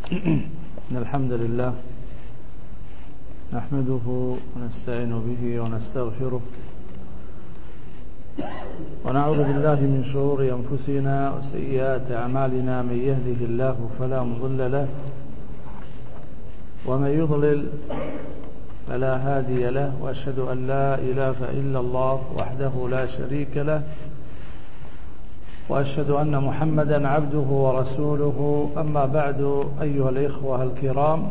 إن الحمد لله نحمده ونستعين به ونستغفره ونعوذ بالله من شرور أنفسنا وسيئات أعمالنا. من يهده الله فلا مضل له ومن يضلل فلا هادي له، وأشهد أن لا إله إلا الله وحده لا شريك له، وأشهد أن محمدا عبده ورسوله. أما بعد، أيها الإخوة الكرام،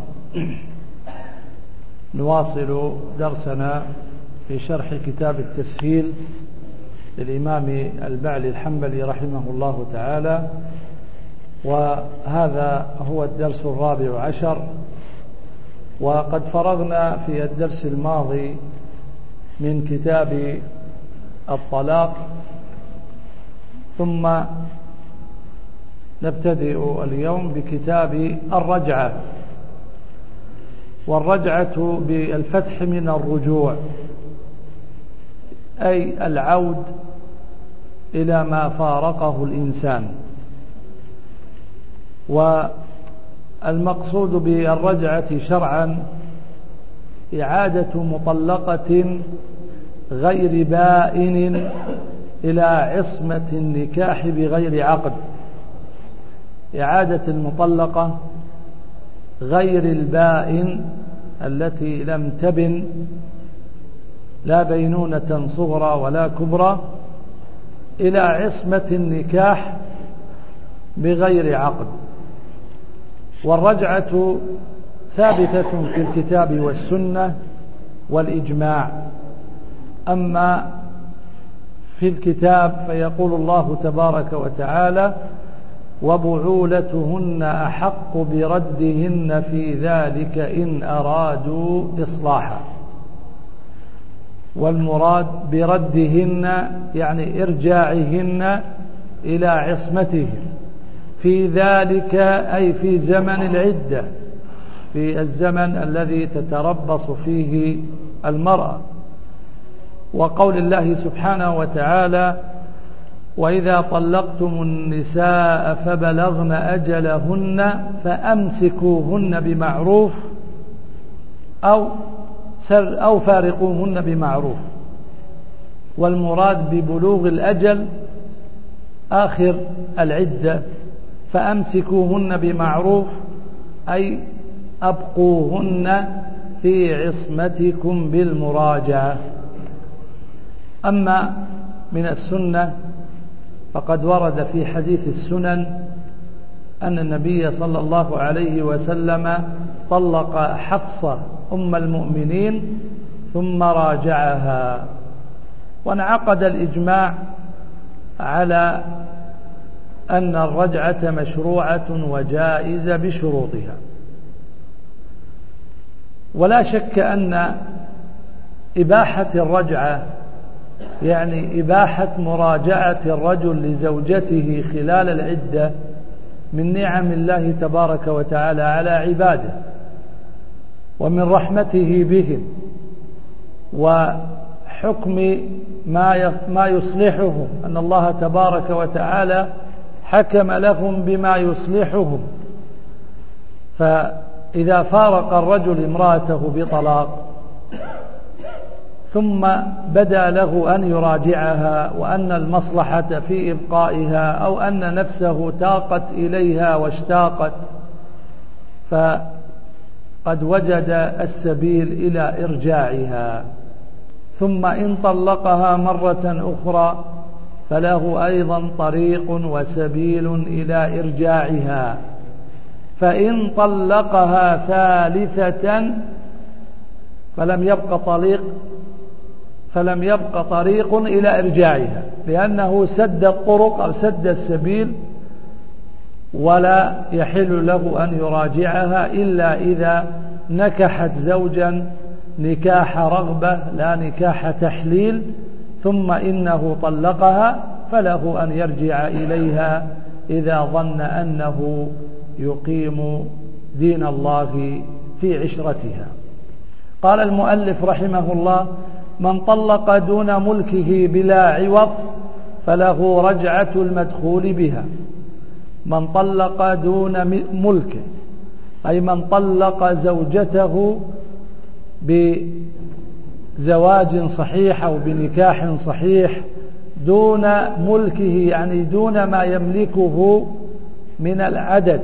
نواصل درسنا في شرح كتاب التسهيل للإمام البعلي الحنبلي رحمه الله تعالى، وهذا هو الدرس 14. وقد فرغنا في الدرس الماضي من كتاب الطلاق، ثم نبتدئ اليوم بكتاب الرجعة. والرجعة بالفتح من الرجوع، أي العود إلى ما فارقه الإنسان. والمقصود بالرجعة شرعا إعادة مطلقة غير بائن إلى عصمة النكاح بغير عقد. إعادة المطلقة غير البائن التي لم تبن لا بينونة صغرى ولا كبرى إلى عصمة النكاح بغير عقد. والرجعة ثابتة في الكتاب والسنة والإجماع. أما في الكتاب فيقول الله تبارك وتعالى: وبعولتهن أحق بردهن في ذلك إن أرادوا إصلاحا. والمراد بردهن يعني إرجاعهن إلى عصمتهن في ذلك، أي في زمن العدة، في الزمن الذي تتربص فيه المرأة. وقول الله سبحانه وتعالى: وإذا طلقتم النساء فبلغن أجلهن فأمسكوهن بمعروف أو فارقوهن بمعروف. والمراد ببلوغ الأجل آخر العدة، فأمسكوهن بمعروف أي أبقوهن في عصمتكم بالمراجعة. أما من السنة فقد ورد في حديث السنن أن النبي صلى الله عليه وسلم طلق حفصة أم المؤمنين ثم راجعها. وانعقد الإجماع على أن الرجعة مشروعة وجائزة بشروطها. ولا شك أن إباحة الرجعة يعني إباحة مراجعة الرجل لزوجته خلال العدة من نعم الله تبارك وتعالى على عباده، ومن رحمته بهم، وحكم ما يصلحهم، أن الله تبارك وتعالى حكم لهم بما يصلحهم. فإذا فارق الرجل امرأته بطلاق ثم بدا له أن يراجعها، وأن المصلحة في إبقائها، أو أن نفسه تاقت إليها واشتاقت، فقد وجد السبيل إلى إرجاعها. ثم إن طلقها مرة أخرى فله أيضا طريق وسبيل إلى إرجاعها. فإن طلقها ثالثة فلم يبق طريق إلى إرجاعها، لأنه سد الطرق أو سد السبيل، ولا يحل له أن يراجعها إلا إذا نكحت زوجا نكاح رغبة لا نكاح تحليل، ثم إنه طلقها فله أن يرجع إليها إذا ظن أنه يقيم دين الله في عشرتها. قال المؤلف رحمه الله: من طلق دون ملكه بلا عوض فله رجعة المدخول بها. من طلق دون ملكه أي من طلق زوجته بزواج صحيح أو بنكاح صحيح دون ملكه، يعني دون ما يملكه من العدد،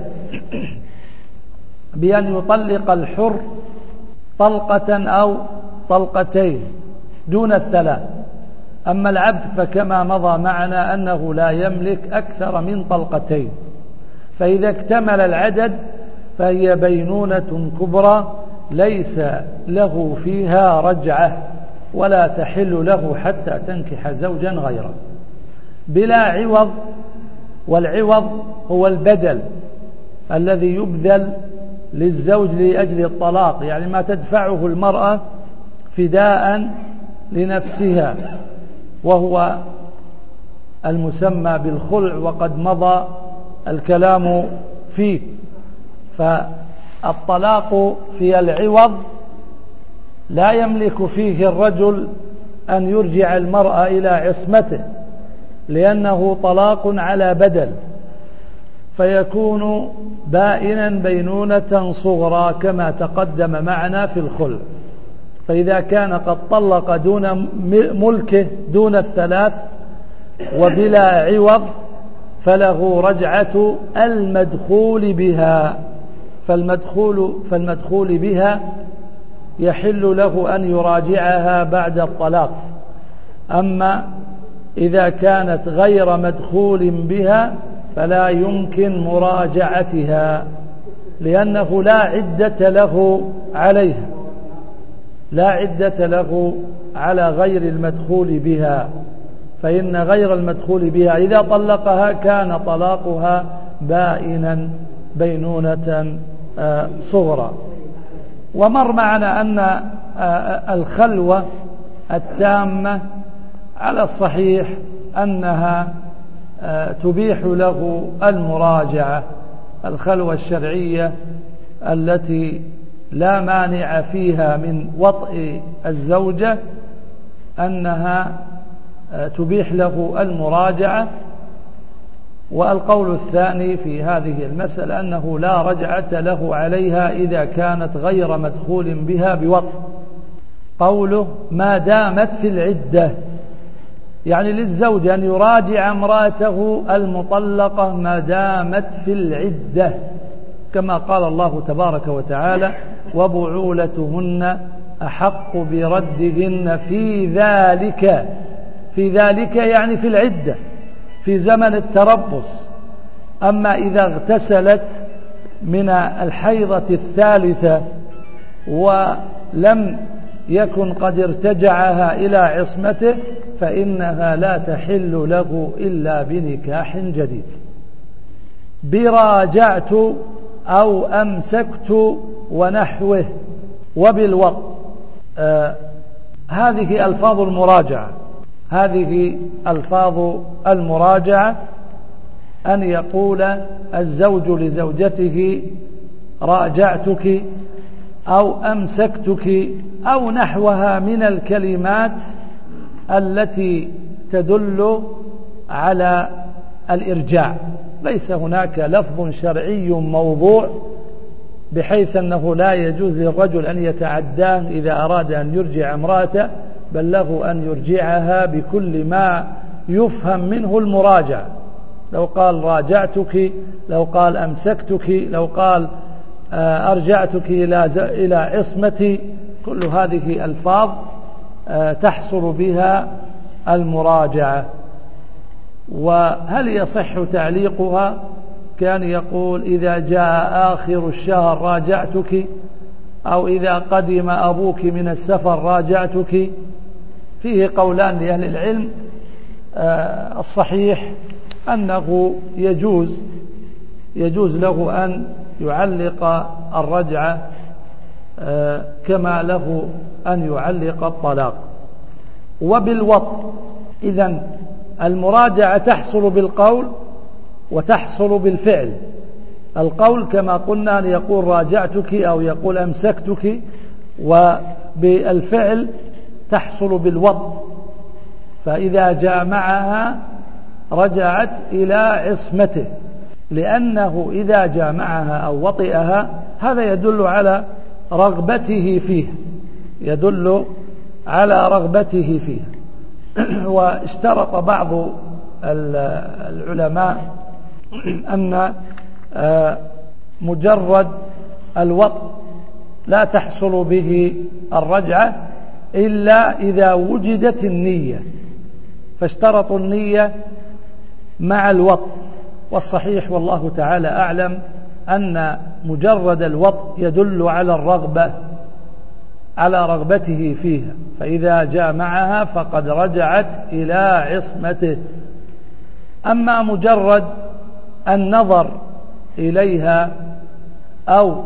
بأن يطلق الحر طلقة أو طلقتين دون الثلاث. أما العبد فكما مضى معنا أنه لا يملك أكثر من طلقتين، فإذا اكتمل العدد فهي بينونة كبرى ليس له فيها رجعة ولا تحل له حتى تنكح زوجا غيره بلا عوض. والعوض هو البدل الذي يبذل للزوج لأجل الطلاق، يعني ما تدفعه المرأة فداء لنفسها، وهو المسمى بالخلع وقد مضى الكلام فيه. فالطلاق في العوض لا يملك فيه الرجل أن يرجع المرأة إلى عصمته، لأنه طلاق على بدل، فيكون بائنا بينونة صغرى كما تقدم معنا في الخلع. فإذا كان قد طلق دون ملكه دون الثلاث وبلا عوض فله رجعة المدخول بها، فالمدخول بها يحل له أن يراجعها بعد الطلاق. أما إذا كانت غير مدخول بها فلا يمكن مراجعتها، لأنه لا عدة له عليها، لا عدة له على غير المدخول بها، فإن غير المدخول بها إذا طلقها كان طلاقها بائنا بينونة صغرى. ومر معنا أن الخلوة التامة على الصحيح أنها تبيح له المراجعة، الخلوة الشرعية التي لا مانع فيها من وطئ الزوجة أنها تبيح له المراجعة. والقول الثاني في هذه المسألة أنه لا رجعة له عليها إذا كانت غير مدخول بها بوطء. قوله ما دامت في العدة، يعني للزوج أن يراجع امرأته المطلقة ما دامت في العدة، كما قال الله تبارك وتعالى وبعولتهن أحق بردهن في ذلك. في ذلك يعني في العدة، في زمن التربص. أما إذا اغتسلت من الحيضة الثالثة ولم يكن قد ارتجعها إلى عصمته فإنها لا تحل له إلا بنكاح جديد. براجعت أو أمسكت ونحوه وبالوطء. هذه ألفاظ المراجعة، هذه ألفاظ المراجعة، أن يقول الزوج لزوجته راجعتك أو أمسكتك أو نحوها من الكلمات التي تدل على الإرجاع. ليس هناك لفظ شرعي موضوع بحيث أنه لا يجوز للرجل أن يتعداه إذا أراد أن يرجع امرأته، بل له أن يرجعها بكل ما يفهم منه المراجعة. لو قال راجعتك، لو قال أمسكتك، لو قال أرجعتك إلى عصمتي، كل هذه ألفاظ تحصل بها المراجعة. وهل يصح تعليقها؟ كان يقول إذا جاء آخر الشهر راجعتك، أو إذا قدم أبوك من السفر راجعتك. فيه قولان لأهل العلم. الصحيح أنه يجوز له أن يعلق الرجعة كما له أن يعلق الطلاق. وبالوطء، إذن المراجعة تحصل بالقول وتحصل بالفعل. القول كما قلنا أن يقول راجعتك أو يقول أمسكتك، وبالفعل تحصل بالوطء، فإذا جامعها رجعت إلى عصمته، لأنه إذا جامعها أو وطئها هذا يدل على رغبته فيه، يدل على رغبته فيه. واشترط بعض العلماء أن مجرد الوطء لا تحصل به الرجعة إلا إذا وجدت النية، فاشترطوا النية مع الوطء. والصحيح والله تعالى أعلم أن مجرد الوطء يدل على الرغبة، على رغبته فيها، فإذا جاء معها فقد رجعت إلى عصمته. أما مجرد النظر إليها أو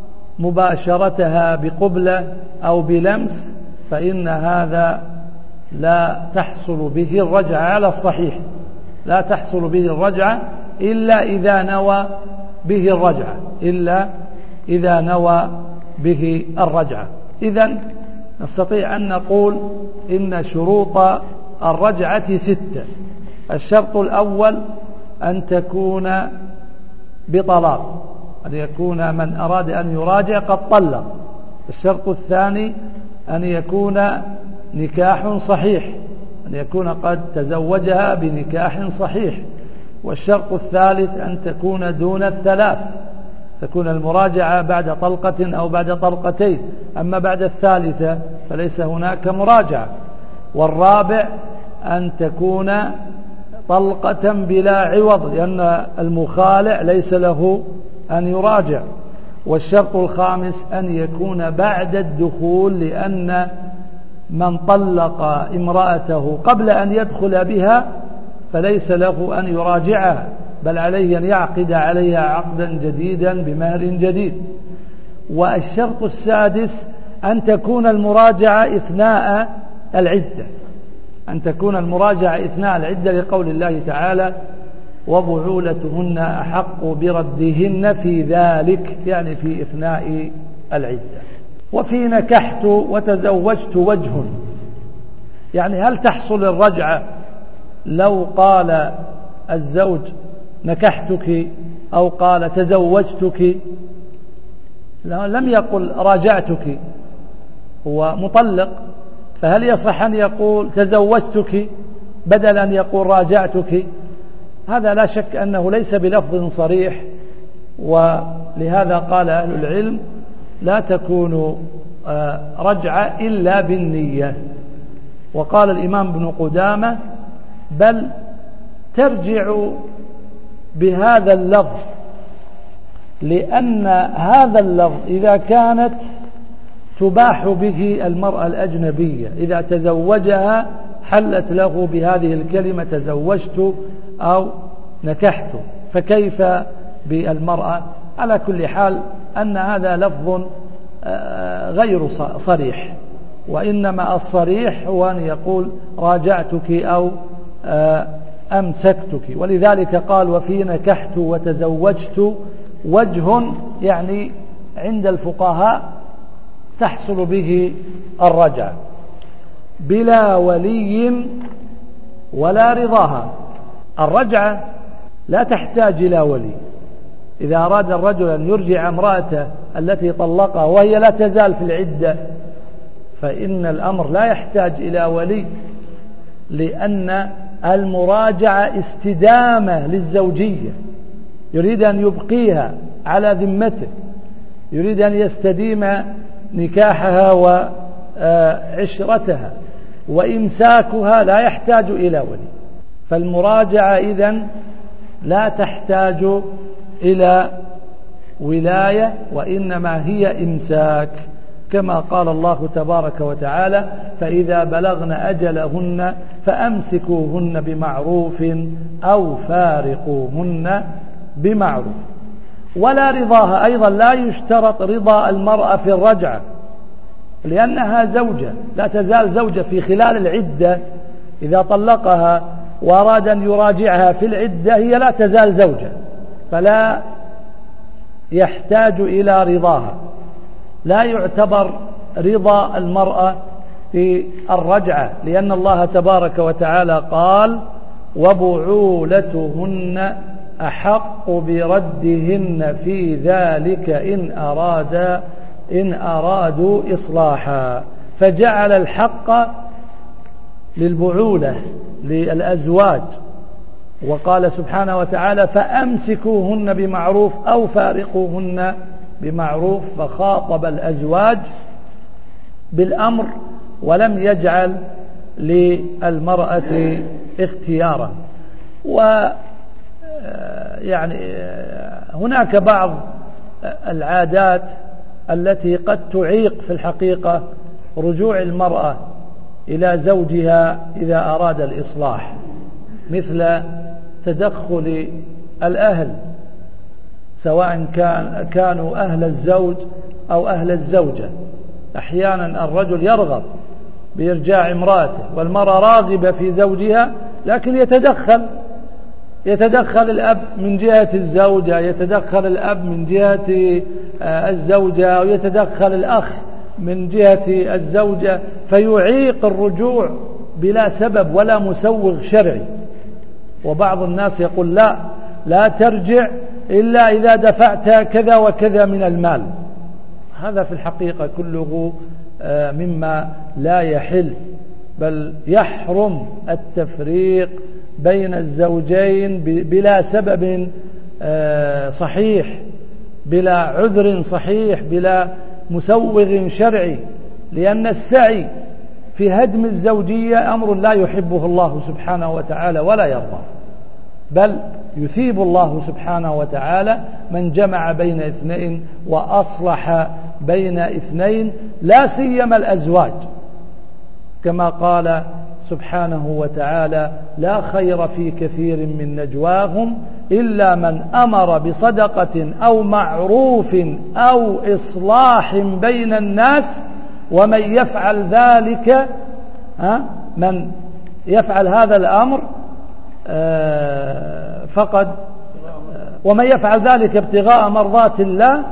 مباشرتها بقبلة أو بلمس فإن هذا لا تحصل به الرجعة على الصحيح، لا تحصل به الرجعة إلا إذا نوى به الرجعة، إلا إذا نوى به الرجعة. إذن نستطيع أن نقول إن شروط الرجعة 6. الشرط الأول أن تكون بطلاق، أن يكون من أراد أن يراجع قد طلق. الشرط الثاني أن يكون نكاح صحيح، أن يكون قد تزوجها بنكاح صحيح. والشرط الثالث أن تكون دون 3، تكون المراجعة بعد طلقة أو بعد طلقتين، أما بعد الثالثة فليس هناك مراجعة. والرابع أن تكون طلقة بلا عوض، لأن المخالع ليس له أن يراجع. والشرط الخامس أن يكون بعد الدخول، لأن من طلق امرأته قبل أن يدخل بها فليس له أن يراجعها، بل عليه أن يعقد عليها عقدا جديدا بمهر جديد. والشرط السادس أن تكون المراجعة إثناء العدة، أن تكون المراجعة إثناء العدة، لقول الله تعالى وبعولتهن أحق بردهن في ذلك، يعني في إثناء العدة. وفي نكحت وتزوجت وجه، يعني هل تحصل الرجعة لو قال الزوج نكحتك أو قال تزوجتك؟ لم يقل راجعتك، هو مطلق، فهل يصح أن يقول تزوجتك بدل أن يقول راجعتك؟ هذا لا شك أنه ليس بلفظ صريح، ولهذا قال أهل العلم لا تكون رجعة إلا بالنية. وقال الإمام ابن قدامة بل ترجع بهذا اللفظ، لأن هذا اللفظ إذا كانت تباح به المرأة الأجنبية، إذا تزوجها حلت له بهذه الكلمة تزوجت أو نكحت، فكيف بالمرأة؟ على كل حال أن هذا لفظ غير صريح، وإنما الصريح هو أن يقول راجعتك أو أمسكتك. ولذلك قال وفي نكحت وتزوجت وجه، يعني عند الفقهاء تحصل به الرجعة بلا ولي ولا رضاها. الرجعة لا تحتاج إلى ولي. إذا أراد الرجل أن يرجع امرأته التي طلقها وهي لا تزال في العدة فإن الأمر لا يحتاج إلى ولي، لأن المراجعة استدامة للزوجية، يريد أن يبقيها على ذمته، يريد أن يستديم نكاحها وعشرتها، وإمساكها لا يحتاج إلى ولي. فالمراجعة إذن لا تحتاج إلى ولاية، وإنما هي إمساك، كما قال الله تبارك وتعالى فإذا بلغن أجلهن فأمسكوهن بمعروف أو فارقوهن بمعروف. ولا رضاها، أيضا لا يشترط رضا المرأة في الرجعة، لأنها زوجة لا تزال زوجة في خلال العدة. إذا طلقها وأراد أن يراجعها في العدة هي لا تزال زوجة، فلا يحتاج إلى رضاها. لا يعتبر رضا المرأة في الرجعة، لأن الله تبارك وتعالى قال وبعولتهن أحق بردهن في ذلك إن أرادوا إصلاحا. فجعل الحق للبعولة للأزواج، وقال سبحانه وتعالى فأمسكوهن بمعروف أو فارقوهن بمعروف، فخاطب الأزواج بالأمر ولم يجعل للمرأة اختيارا. ويعني هناك بعض العادات التي قد تعيق في الحقيقة رجوع المرأة إلى زوجها إذا أراد الإصلاح، مثل تدخل الأهل سواء كانوا أهل الزوج أو أهل الزوجة. أحيانا الرجل يرغب بإرجاع امرأته والمرأة راغبة في زوجها، لكن يتدخل الأب من جهة الزوجة، يتدخل الأب من جهة الزوجة، ويتدخل الأخ من جهة الزوجة، فيعيق الرجوع بلا سبب ولا مسوغ شرعي. وبعض الناس يقول لا ترجع إلا إذا دفعت كذا وكذا من المال. هذا في الحقيقة كله مما لا يحل، بل يحرم التفريق بين الزوجين بلا سبب صحيح، بلا عذر صحيح، بلا مسوغ شرعي، لأن السعي في هدم الزوجية أمر لا يحبه الله سبحانه وتعالى ولا يرضى، بل يثيب الله سبحانه وتعالى من جمع بين اثنين وأصلح بين اثنين، لا سيما الأزواج، كما قال سبحانه وتعالى لا خير في كثير من نجواهم إلا من أمر بصدقة أو معروف أو إصلاح بين الناس ومن يفعل ذلك من يفعل هذا الأمر ومن يفعل ذلك ابتغاء مرضات الله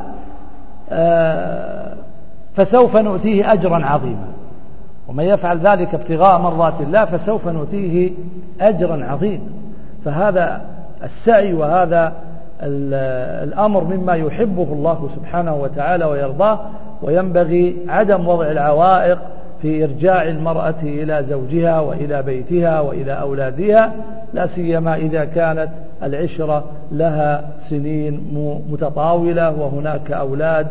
فسوف نؤتيه أجرا عظيما. ومن يفعل ذلك ابتغاء مرضات الله فسوف نؤتيه أجرا عظيما. فهذا السعي وهذا الأمر مما يحبه الله سبحانه وتعالى ويرضاه، وينبغي عدم وضع العوائق في إرجاع المرأة إلى زوجها وإلى بيتها وإلى أولادها، لا سيما إذا كانت العشرة لها سنين متطاولة وهناك أولاد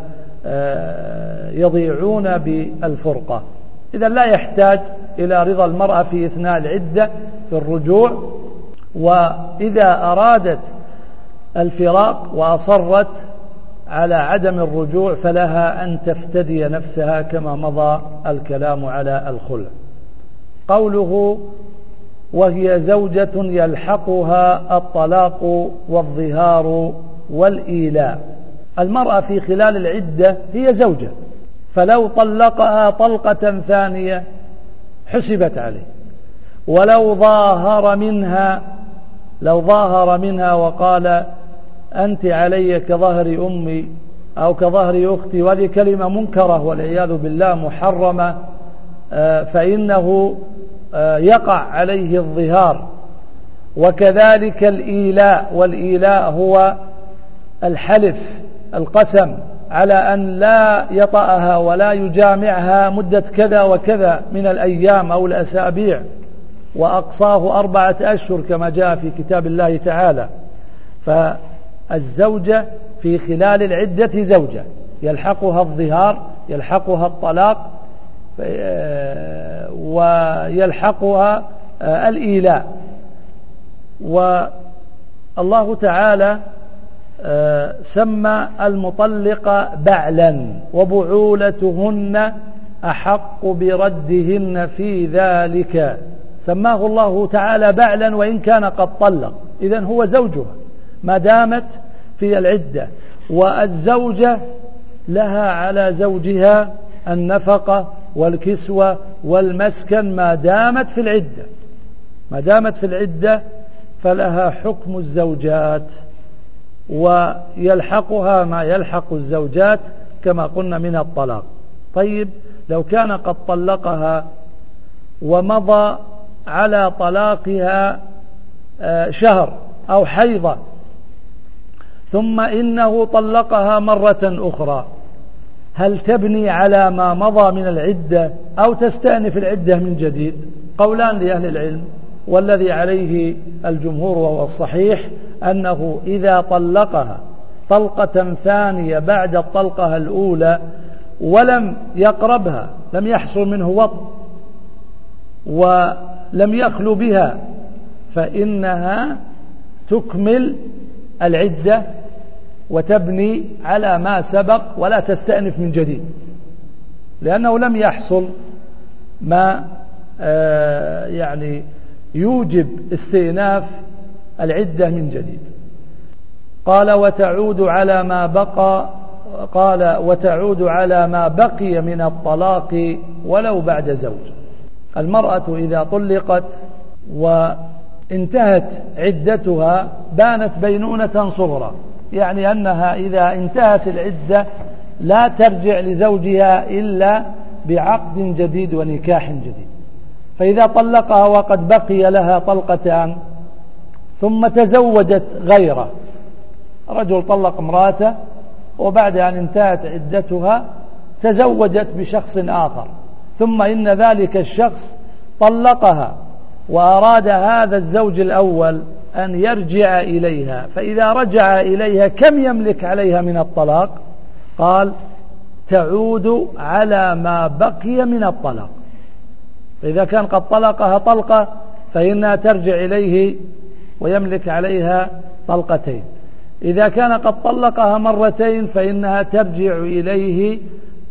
يضيعون بالفرقة. إذا لا يحتاج إلى رضا المرأة في إثناء العدة في الرجوع، وإذا أرادت الفراق وأصرت على عدم الرجوع فلها أن تفتدي نفسها كما مضى الكلام على الخلع. قوله وهي زوجة يلحقها الطلاق والظهار والإيلاء. المرأة في خلال العدة هي زوجة، فلو طلقها طلقة ثانية حسبت عليه، ولو ظاهر منها وقال أنت علي كظهر أمي أو كظهر أختي، وهذه كلمة منكرة والعياذ بالله محرمة، فإنه يقع عليه الظهار. وكذلك الإيلاء، والإيلاء هو الحلف، القسم على أن لا يطأها ولا يجامعها مدة كذا وكذا من الأيام أو الأسابيع، وأقصاه 4 أشهر كما جاء في كتاب الله تعالى. فالزوجة في خلال العدة زوجة، يلحقها الظهار، يلحقها الطلاق، ويلحقها الإيلاء. والله تعالى سمى المطلق بعلا، وبعولتهن أحق بردهن في ذلك. سماه الله تعالى بعلا وإن كان قد طلق، إذن هو زوجها ما دامت في العدة. والزوجة لها على زوجها النفقة والكسوة والمسكن ما دامت في العدة، ما دامت في العدة فلها حكم الزوجات، ويلحقها ما يلحق الزوجات كما قلنا من الطلاق. طيب لو كان قد طلقها ومضى على طلاقها شهر أو حيضة ثم إنه طلقها مرة أخرى، هل تبني على ما مضى من العدة أو تستأنف العدة من جديد؟ قولان لأهل العلم، والذي عليه الجمهور وهو الصحيح أنه إذا طلقها طلقة ثانية بعد الطلقة الأولى ولم يقربها، لم يحصل منه وطء ولم يخلو بها، فإنها تكمل العدة وتبني على ما سبق ولا تستأنف من جديد، لأنه لم يحصل ما يعني يوجب استئناف العدة من جديد. قال وتعود على ما بقي من الطلاق ولو بعد زوج. المرأة إذا طلقت وانتهت عدتها بانت بينونة صغرى، يعني أنها إذا انتهت العدة لا ترجع لزوجها إلا بعقد جديد ونكاح جديد. فإذا طلقها وقد بقي لها طلقتان ثم تزوجت غيره، رجل طلق امرأته وبعد أن انتهت عدتها تزوجت بشخص آخر، ثم إن ذلك الشخص طلقها وأراد هذا الزوج الأول أن يرجع إليها، فإذا رجع إليها كم يملك عليها من الطلاق؟ قال تعود على ما بقي من الطلاق. فإذا كان قد طلقها طلقة فإنها ترجع إليه ويملك عليها طلقتين، إذا كان قد طلقها مرتين فإنها ترجع إليه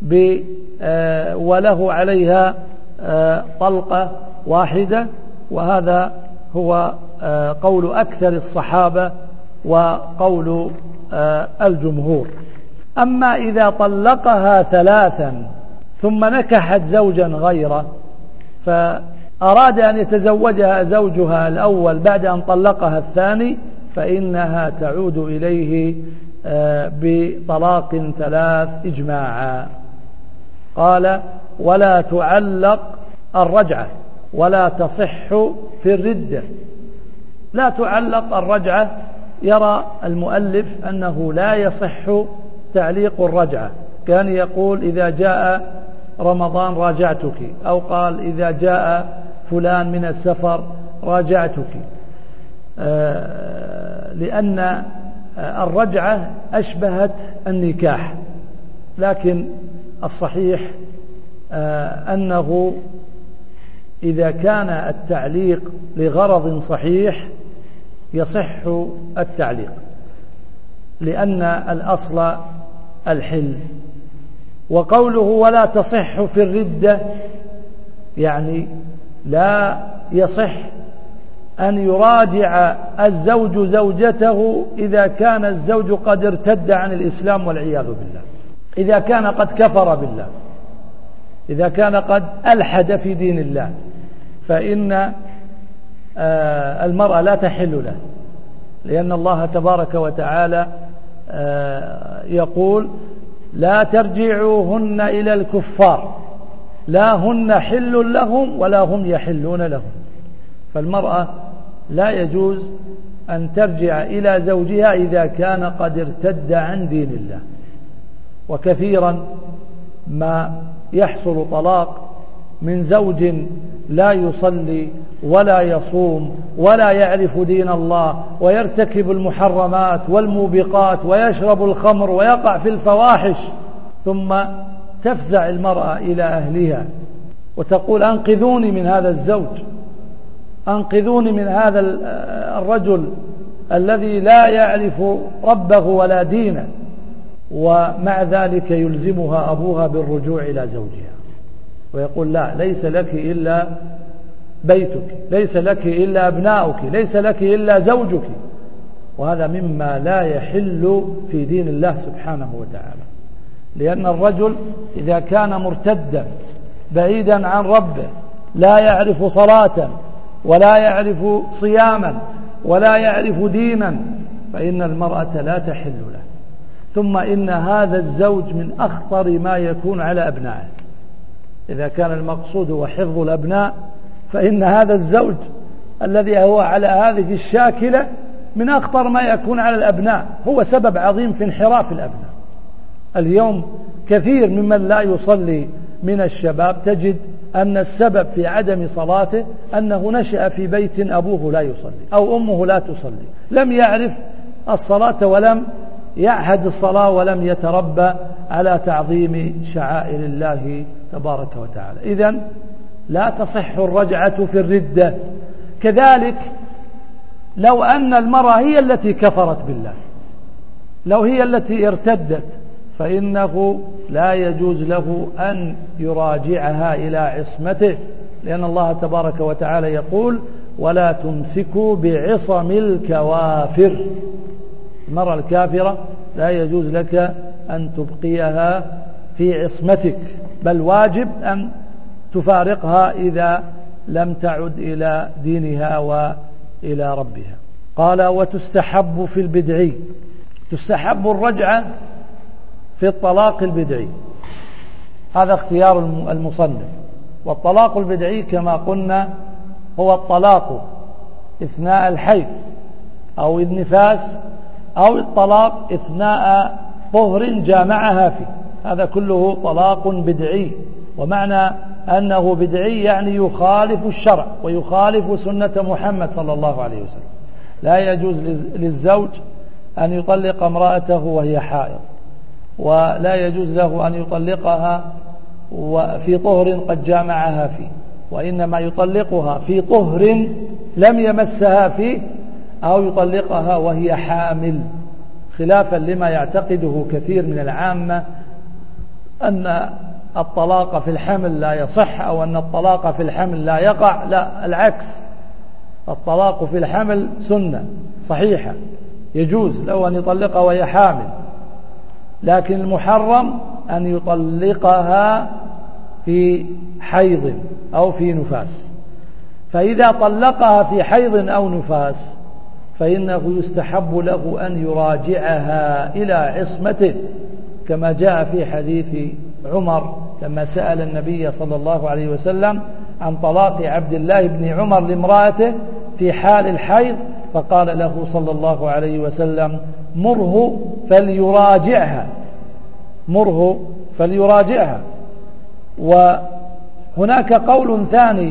وله عليها طلقة واحدة، وهذا هو قول أكثر الصحابة وقول الجمهور. أما إذا طلقها ثلاثا ثم نكحت زوجا غيره فأراد أن يتزوجها زوجها الأول بعد أن طلقها الثاني، فإنها تعود إليه بطلاق ثلاث إجماعا. قال ولا تعلق الرجعة ولا تصح في الردة. لا تعلق الرجعة، يرى المؤلف أنه لا يصح تعليق الرجعة، كان يقول إذا جاء رمضان راجعتك، أو قال إذا جاء فلان من السفر راجعتك، لأن الرجعة أشبهت النكاح. لكن الصحيح أنه إذا كان التعليق لغرض صحيح يصح التعليق، لأن الأصل الحل. وقوله ولا تصح في الردة يعني لا يصح أن يراجع الزوج زوجته إذا كان الزوج قد ارتد عن الإسلام والعياذ بالله، إذا كان قد كفر بالله، إذا كان قد ألحد في دين الله، فإن المرأة لا تحل له، لأن الله تبارك وتعالى يقول لا ترجعوهن إلى الكفار لا هن حل لهم ولا هم يحلون لهم. فالمرأة لا يجوز أن ترجع إلى زوجها إذا كان قد ارتد عن دين الله. وكثيرا ما يحصل طلاق من زوج لا يصلي ولا يصوم ولا يعرف دين الله ويرتكب المحرمات والموبقات ويشرب الخمر ويقع في الفواحش، ثم تفزع المرأة إلى أهلها وتقول أنقذوني من هذا الزوج، أنقذوني من هذا الرجل الذي لا يعرف ربه ولا دينه، ومع ذلك يلزمها أبوها بالرجوع إلى زوجها ويقول لا، ليس لك إلا بيتك، ليس لك إلا أبناؤك، ليس لك إلا زوجك. وهذا مما لا يحل في دين الله سبحانه وتعالى، لأن الرجل إذا كان مرتدا بعيدا عن ربه لا يعرف صلاة ولا يعرف صياما ولا يعرف دينا فإن المرأة لا تحل له. ثم إن هذا الزوج من أخطر ما يكون على أبنائه. إذا كان المقصود هو حفظ الأبناء فإن هذا الزوج الذي هو على هذه الشاكلة من أخطر ما يكون على الأبناء، هو سبب عظيم في انحراف الأبناء. اليوم كثير ممن لا يصلي من الشباب تجد أن السبب في عدم صلاته أنه نشأ في بيت أبوه لا يصلي أو أمه لا تصلي، لم يعرف الصلاة ولم يعهد الصلاة ولم يتربى على تعظيم شعائر الله تبارك وتعالى. إذن لا تصح الرجعة في الردة. كذلك لو أن المرأة هي التي كفرت بالله، لو هي التي ارتدت، فإنه لا يجوز له أن يراجعها إلى عصمته، لأن الله تبارك وتعالى يقول: ولا تمسكوا بعصم الكوافر. المرأة الكافرة لا يجوز لك أن تبقيها في عصمتك، بل واجب أن تفارقها إذا لم تعد إلى دينها وإلى ربها. قال: وتستحب في البدعي، تستحب الرجعة في الطلاق البدعي، هذا اختيار المصنف. والطلاق البدعي كما قلنا هو الطلاق إثناء الحيض أو النفاس أو الطلاق إثناء طهر جامعها فيه، هذا كله طلاق بدعي. ومعنى أنه بدعي يعني يخالف الشرع ويخالف سنة محمد صلى الله عليه وسلم. لا يجوز للزوج أن يطلق امرأته وهي حائض، ولا يجوز له أن يطلقها في طهر قد جامعها فيه، وإنما يطلقها في طهر لم يمسها فيه، أو يطلقها وهي حامل، خلافا لما يعتقده كثير من العامة أن الطلاق في الحمل لا يصح، أو أن الطلاق في الحمل لا يقع. لا، العكس، الطلاق في الحمل سنة صحيحة، يجوز له أن يطلقها وهي حامل، لكن المحرم أن يطلقها في حيض أو في نفاس. فإذا طلقها في حيض أو نفاس فإنه يستحب له أن يراجعها إلى عصمته، كما جاء في حديث عمر لما سأل النبي صلى الله عليه وسلم عن طلاق عبد الله بن عمر لامرأته في حال الحيض، فقال له صلى الله عليه وسلم: مره فليراجعها، مره فليراجعها. وهناك قول ثاني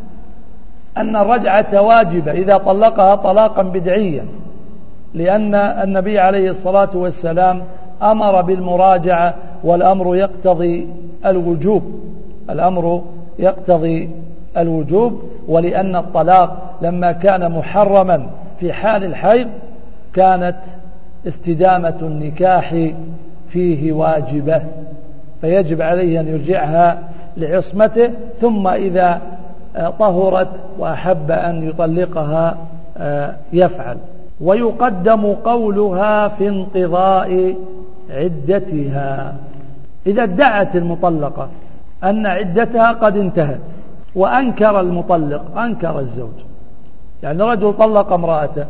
أن الرجعة واجبة إذا طلقها طلاقا بدعيا، لأن النبي عليه الصلاة والسلام أمر بالمراجعة، والأمر يقتضي الوجوب، الأمر يقتضي الوجوب. ولأن الطلاق لما كان محرما في حال الحيض كانت استدامة النكاح فيه واجبة، فيجب عليه أن يرجعها لعصمته، ثم إذا طهرت وأحب أن يطلقها يفعل. ويقدم قولها في انقضاء عدتها، إذا ادعت المطلقة أن عدتها قد انتهت وأنكر المطلق، أنكر الزوج، يعني رجل طلق امرأته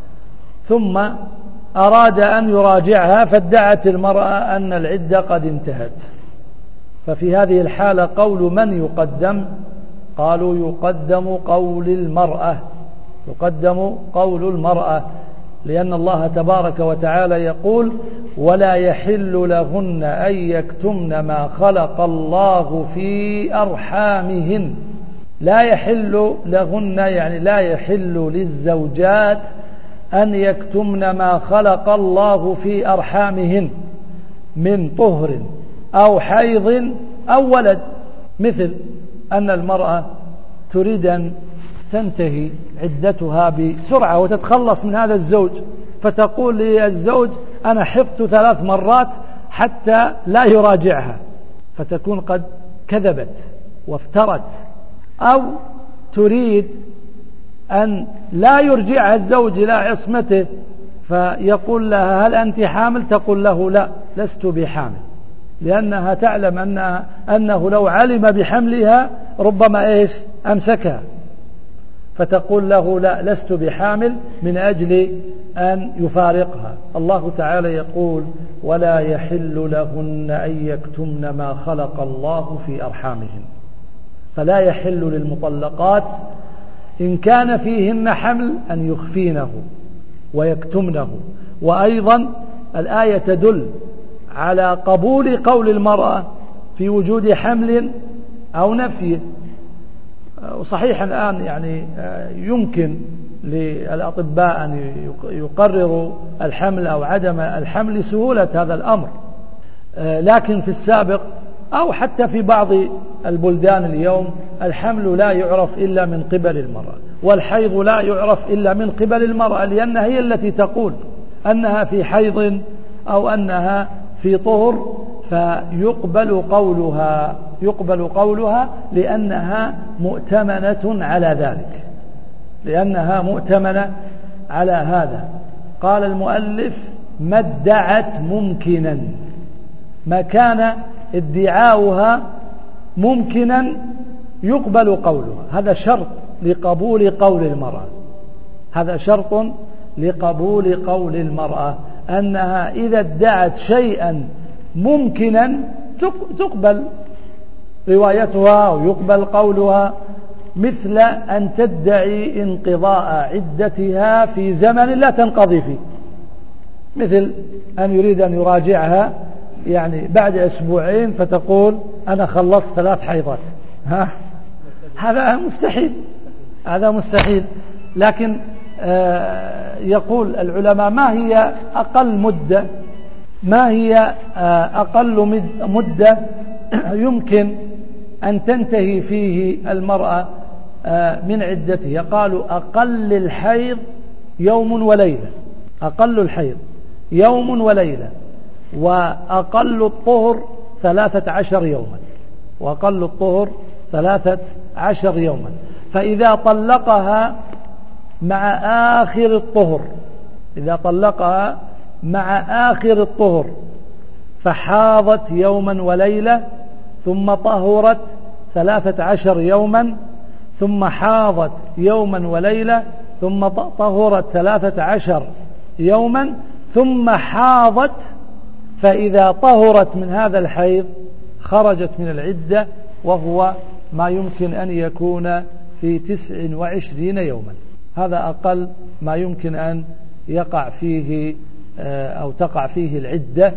ثم أراد أن يراجعها فادعت المرأة أن العدة قد انتهت، ففي هذه الحالة قول من يقدم؟ قالوا يقدم قول المرأة، يقدم قول المرأة، لأن الله تبارك وتعالى يقول: ولا يحل لهن أن يكتمن ما خلق الله في أرحامهن. لا يحل لهن يعني لا يحل للزوجات أن يكتمن ما خلق الله في أرحامهن من طهر أو حيض أو ولد، مثل أن المرأة تريد أن تنتهي عدتها بسرعة وتتخلص من هذا الزوج، فتقول للزوج: أنا حفظت 3 مرات حتى لا يراجعها، فتكون قد كذبت وافترت. أو تريد أن لا يرجعها الزوج إلى عصمته، فيقول لها: هل أنت حامل؟ تقول له: لا، لست بحامل، لأنها تعلم أنه لو علم بحملها ربما أمسكها، فتقول له: لا، لست بحامل، من أجل أن يفارقها. الله تعالى يقول: ولا يحل لهن أن يكتمن ما خلق الله في أرحامهن. فلا يحل للمطلقات إن كان فيهن حمل أن يخفينه، ويكتمنه. وأيضا الآية تدل على قبول قول المرأة في وجود حمل أو نفيه. وصحيح الآن يعني يمكن للأطباء أن يقرروا الحمل أو عدم الحمل لسهولة هذا الأمر، لكن في السابق أو حتى في بعض البلدان اليوم الحمل لا يعرف إلا من قبل المرأة، والحيض لا يعرف إلا من قبل المرأة، لأنها هي التي تقول أنها في حيض أو أنها في طهر، فيقبل قولها لأنها مؤتمنة على ذلك، لأنها مؤتمنة على هذا. قال المؤلف: ما ادعت ممكنا، ما كان ادعاؤها ممكنا يقبل قولها. هذا شرط لقبول قول المرأة، هذا شرط لقبول قول المرأة، أنها إذا ادعت شيئا ممكنا تقبل روايتها ويقبل قولها، مثل أن تدعي انقضاء عدتها في زمن لا تنقضي فيه، مثل أن يريد أن يراجعها يعني بعد أسبوعين فتقول أنا خلصت 3 حيضات، هذا مستحيل، هذا مستحيل. لكن يقول العلماء: ما هي أقل مدة يمكن أن تنتهي فيه المرأة من عدتها؟ قالوا: أقل الحيض يوم وليلة، أقل الحيض يوم وليلة، وأقل الطهر 13 يوما، وأقل الطهر 13 يوما. فإذا طلقها مع آخر الطهر، إذا طلقها مع آخر الطهر فحاضت يوما وليلة، ثم طهرت 13 يوما، ثم حاضت يوما وليلة، ثم طهرت 13 يوما، ثم حاضت، فإذا طهرت من هذا الحيض خرجت من العدة، وهو ما يمكن أن يكون في 29 يوما. هذا أقل ما يمكن أن يقع فيه أو تقع فيه العدة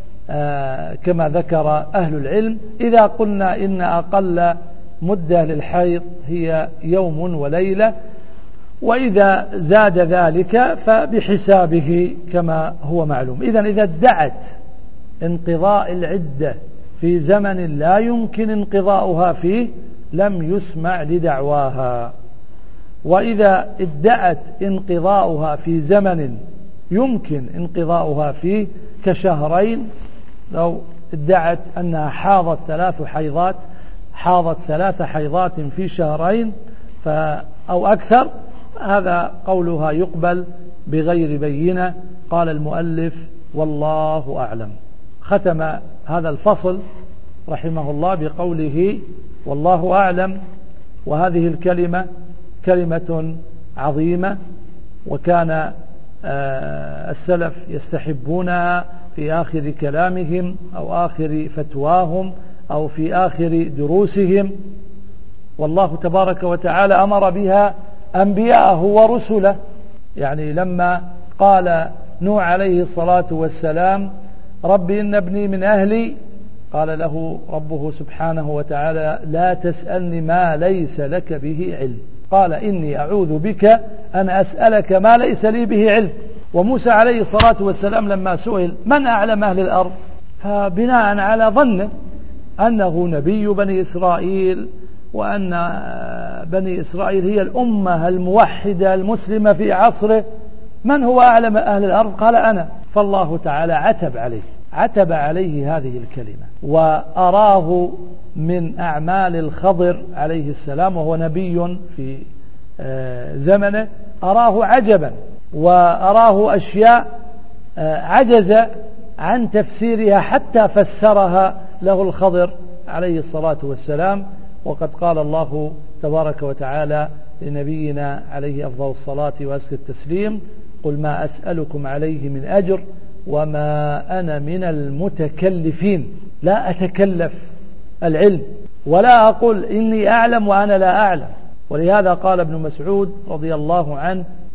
كما ذكر أهل العلم. إذا قلنا إن أقل مدة للحيض هي يوم وليلة، وإذا زاد ذلك فبحسابه كما هو معلوم. إذا ادعت انقضاء العدة في زمن لا يمكن انقضاؤها فيه لم يسمع لدعواها، وإذا ادعت انقضاؤها في زمن يمكن انقضاؤها فيه كشهرين، لو ادعت أنها حاضت 3 حيضات، حاضت 3 حيضات في شهرين أو أكثر، هذا قولها يقبل بغير بينة. قال المؤلف: والله أعلم. ختم هذا الفصل رحمه الله بقوله: والله أعلم. وهذه الكلمة كلمة عظيمة، وكان السلف يستحبونها في آخر كلامهم أو آخر فتواهم أو في آخر دروسهم. والله تبارك وتعالى أمر بها أنبياءه ورسله، يعني لما قال نوح عليه الصلاة والسلام: رب إن ابني من أهلي، قال له ربه سبحانه وتعالى: لا تسألني ما ليس لك به علم، قال إني أعوذ بك أن أسألك ما ليس لي به علم. وموسى عليه الصلاة والسلام لما سئل من أعلم أهل الأرض، فبناء على ظنه أنه نبي بني إسرائيل، وأن بني إسرائيل هي الأمة الموحدة المسلمة في عصره، من هو أعلم أهل الأرض؟ قال أنا. فالله تعالى عتب عليه هذه الكلمة، وأراه من أعمال الخضر عليه السلام، وهو نبي في زمنه، أراه عجبا، وأراه أشياء عجز عن تفسيرها حتى فسرها له الخضر عليه الصلاة والسلام. وقد قال الله تبارك وتعالى لنبينا عليه أفضل الصلاة وأزكى التسليم: قل ما أسألكم عليه من أجر وما أنا من المتكلفين. لا أتكلف العلم ولا أقول إني أعلم وأنا لا أعلم. ولهذا قال ابن مسعود رضي الله عنه: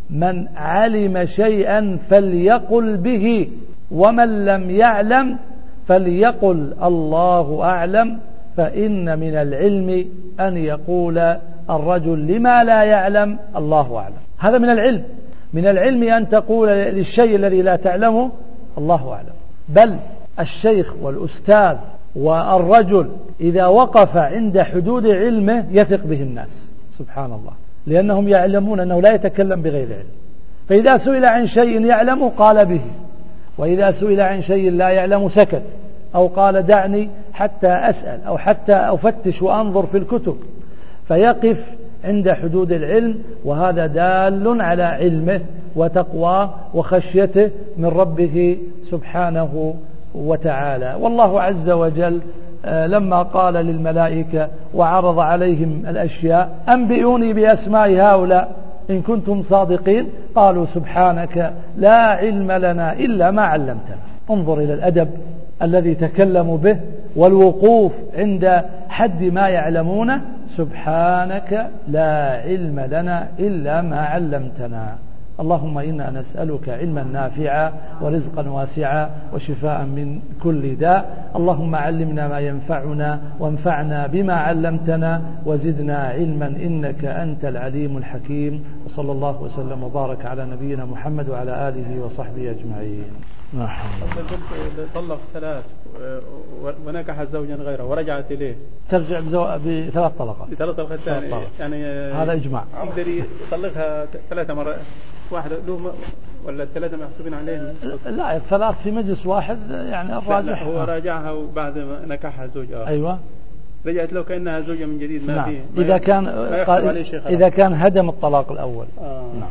من علم شيئا فليقل به، ومن لم يعلم فليقل الله أعلم، فإن من العلم أن يقول الرجل لما لا يعلم الله أعلم. هذا من العلم. من العلم أن تقول للشيء الذي لا تعلمه الله أعلم. بل الشيخ والأستاذ والرجل إذا وقف عند حدود علمه يثق به الناس سبحان الله، لأنهم يعلمون أنه لا يتكلم بغير علم. فإذا سئل عن شيء يعلم قال به، وإذا سئل عن شيء لا يعلم سكت، أو قال دعني حتى أسأل أو حتى أفتش وأنظر في الكتب، فيقف عند حدود العلم، وهذا دال على علمه وتقواه وخشيته من ربه سبحانه وتعالى. والله عز وجل لما قال للملائكة وعرض عليهم الأشياء أنبئوني بأسماء هؤلاء إن كنتم صادقين، قالوا سبحانك لا علم لنا إلا ما علمتنا. انظر إلى الأدب الذي تكلموا به والوقوف عند حد ما يعلمونه، سبحانك لا علم لنا إلا ما علمتنا. اللهم إنا نسألك علما نافعا ورزقا واسعا وشفاء من كل داء. اللهم علمنا ما ينفعنا وانفعنا بما علمتنا وزدنا علما إنك أنت العليم الحكيم. وصلى الله وسلم وبارك على نبينا محمد وعلى آله وصحبه أجمعين. طلق ثلاث ونكحت زوجا غيره ورجعت إليه ترجع بثلاث طلقات. بثلاث طلقات ثانية يعني هذا إجماع. يقدر يطلقها 3 مرات واحدة له ولا الثلاثة محسوبين عليه؟ لا، الثلاث في مجلس واحد يعني الراجح. هو راجعها وبعد ما نكحها زوج آخر. أيوة. رجعت له كأنها زوجة من جديد. ما نعم. فيه إذا كان هدم الطلاق الأول. نعم.